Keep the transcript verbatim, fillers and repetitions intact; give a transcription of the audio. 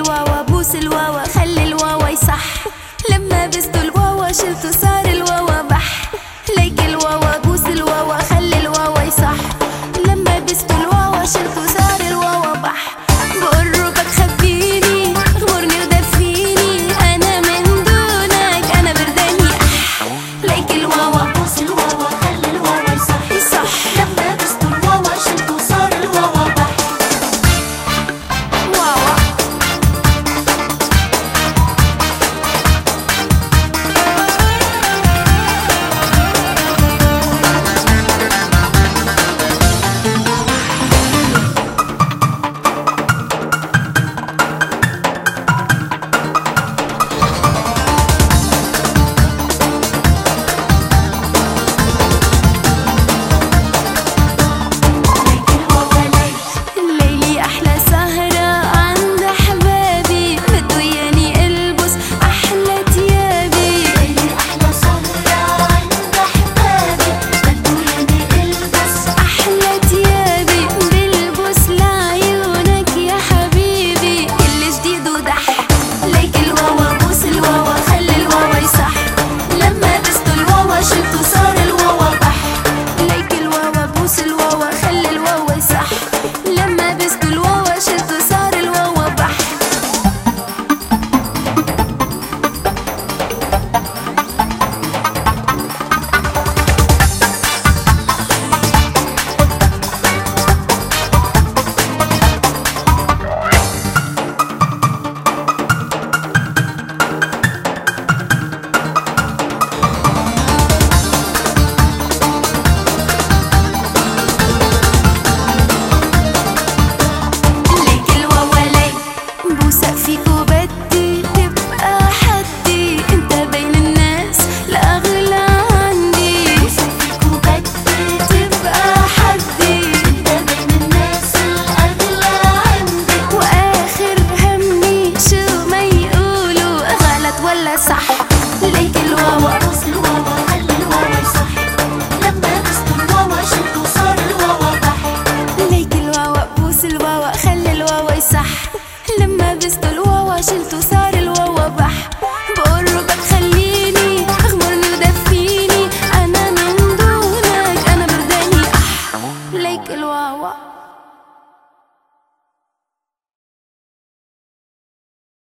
الواوا بوس الواوا خلي الواوا يصح. لما بستو الواوا شلتو صار الواوا بح. ليك الواوا بوس الواوا خلي الواوا يصح. لما بستو الواوا شلتو صار الواوا بح. بقربك خبيني غمرني ودفيني انا من دونك انا برداني اح. ليك الواوا بوس الواوا خلي الواوا يصح يصح. لما بستو الواوا شلتو صار الواوا بح. واوا الليلي أحلى سهرة عند أحبابي بدو ياني ألبس أحلى تيابي. ليلي أحلى سهرة عند أحبابي بدو ياني ألبس أحلى تيابي بلبس لعيونك يا حبيبي كل جديد ودح. ليك الواوا بوس الواوا خلي الواوا يصح. لما بستو الواوا شلتو صار الواوا بح. ليك الواوا بوس الواوا خلي الواوا يصح. لما بستو الواوا شلتو صار الواوا بح. ليك الواوا ليك بوسة فيك وبدي تبقى حدي. انت بين الناس الأغلى عندي. بوسة فيك وبدي تبقى حدي انت بين الناس الأغلى عندي. وآخر همي شو ما يقولوا غلط ولا صح. ليك الواوا بوس الواوا خلي الواوا يصح. لما بستو الواوا شلتو صار الواوا بح. ليك الواوا بوس الواوا خلي الواوا يصح. لما بستو الواوا شلتو صار